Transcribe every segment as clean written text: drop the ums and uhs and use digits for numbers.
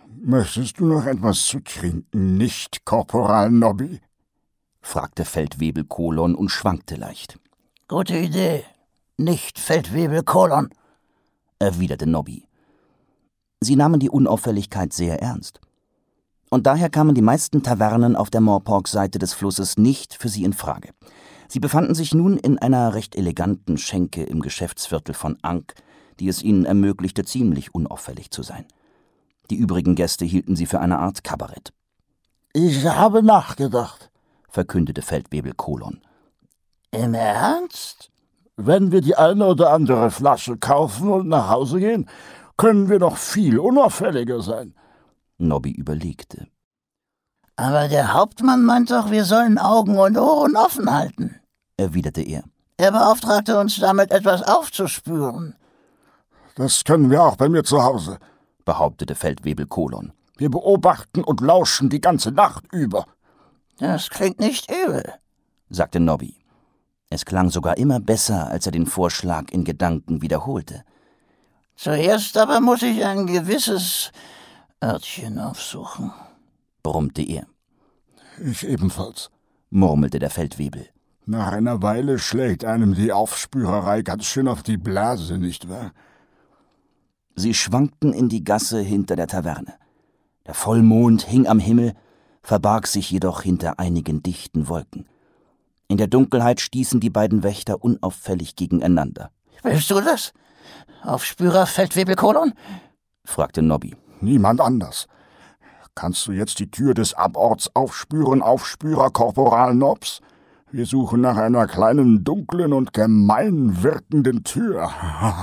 »Möchtest du noch etwas zu trinken, nicht, Korporal Nobby?« fragte Feldwebel Kolon und schwankte leicht. »Gute Idee, nicht Feldwebel Kolon«, erwiderte Nobby. Sie nahmen die Unauffälligkeit sehr ernst. Und daher kamen die meisten Tavernen auf der Morpork-Seite des Flusses nicht für sie in Frage. Sie befanden sich nun in einer recht eleganten Schenke im Geschäftsviertel von Ankh, die es ihnen ermöglichte, ziemlich unauffällig zu sein. Die übrigen Gäste hielten sie für eine Art Kabarett. »Ich habe nachgedacht«, verkündete Feldwebel Kolon. »Im Ernst?« »Wenn wir die eine oder andere Flasche kaufen und nach Hause gehen, können wir noch viel unauffälliger sein.« Nobby überlegte. »Aber der Hauptmann meint doch, wir sollen Augen und Ohren offen halten«, erwiderte er. »Er beauftragte uns damit, etwas aufzuspüren.« »Das können wir auch bei mir zu Hause«, behauptete Feldwebel Kolon. »Wir beobachten und lauschen die ganze Nacht über.« »Das klingt nicht übel«, sagte Nobby. Es klang sogar immer besser, als er den Vorschlag in Gedanken wiederholte. »Zuerst aber muss ich ein gewisses Örtchen aufsuchen«, brummte er. »Ich ebenfalls«, murmelte der Feldwebel. »Nach einer Weile schlägt einem die Aufspürerei ganz schön auf die Blase, nicht wahr?« Sie schwankten in die Gasse hinter der Taverne. Der Vollmond hing am Himmel, verbarg sich jedoch hinter einigen dichten Wolken. In der Dunkelheit stießen die beiden Wächter unauffällig gegeneinander. »Willst du das, Aufspürer Feldwebel Kolon?« fragte Nobby. »Niemand anders. Kannst du jetzt die Tür des Aborts aufspüren, Aufspürer Korporal Nobs? Wir suchen nach einer kleinen, dunklen und gemein wirkenden Tür.«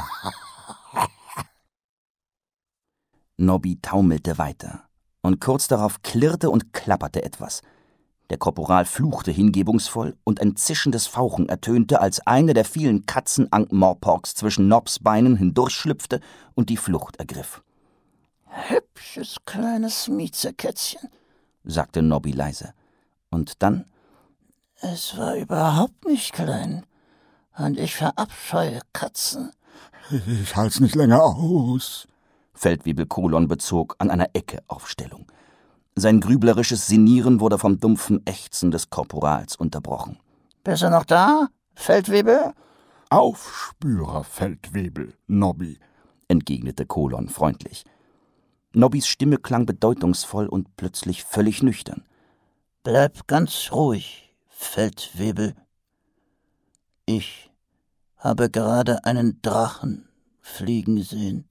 Nobby taumelte weiter, und kurz darauf klirrte und klapperte etwas. Der Korporal fluchte hingebungsvoll, und ein zischendes Fauchen ertönte, als eine der vielen Katzen Ankh-Morporks zwischen Nobs Beinen hindurchschlüpfte und die Flucht ergriff. »Hübsches kleines Miezekätzchen«, sagte Nobby leise. Und dann: »Es war überhaupt nicht klein, und ich verabscheue Katzen.« »Ich halt's nicht länger aus«, Feldwebel Kolon bezog an einer Ecke auf Stellung. Sein grüblerisches Sinnieren wurde vom dumpfen Ächzen des Korporals unterbrochen. »Bist du noch da, Feldwebel?« »Aufspürer Feldwebel, Nobby«, entgegnete Kolon freundlich. Nobbys Stimme klang bedeutungsvoll und plötzlich völlig nüchtern. »Bleib ganz ruhig, Feldwebel. Ich habe gerade einen Drachen fliegen sehen.«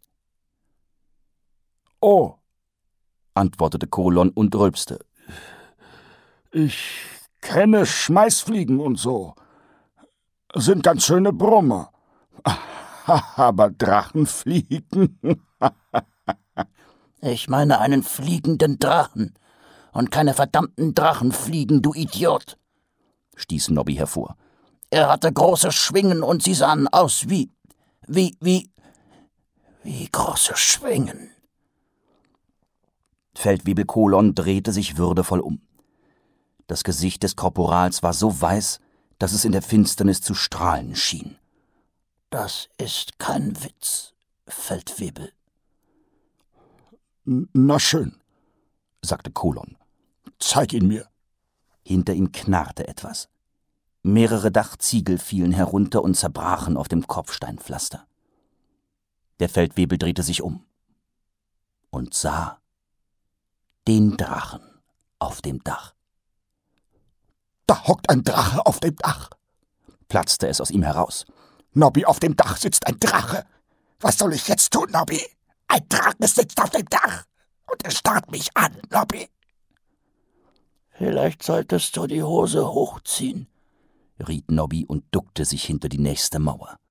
»Oh«, antwortete Kolon und rülpste. »Ich kenne Schmeißfliegen und so. Sind ganz schöne Brummer. Aber Drachenfliegen?« »Ich meine einen fliegenden Drachen und keine verdammten Drachenfliegen, du Idiot«, stieß Nobby hervor. »Er hatte große Schwingen und sie sahen aus wie große Schwingen.« Feldwebel Kolon drehte sich würdevoll um. Das Gesicht des Korporals war so weiß, dass es in der Finsternis zu strahlen schien. »Das ist kein Witz, Feldwebel.« »Na schön«, sagte Kolon. »Zeig ihn mir.« Hinter ihm knarrte etwas. Mehrere Dachziegel fielen herunter und zerbrachen auf dem Kopfsteinpflaster. Der Feldwebel drehte sich um und sah den Drachen auf dem Dach. »Da hockt ein Drache auf dem Dach«, platzte es aus ihm heraus. »Nobby, auf dem Dach sitzt ein Drache. Was soll ich jetzt tun, Nobby? Ein Drache sitzt auf dem Dach und er starrt mich an, Nobby.« »Vielleicht solltest du die Hose hochziehen«, riet Nobby und duckte sich hinter die nächste Mauer.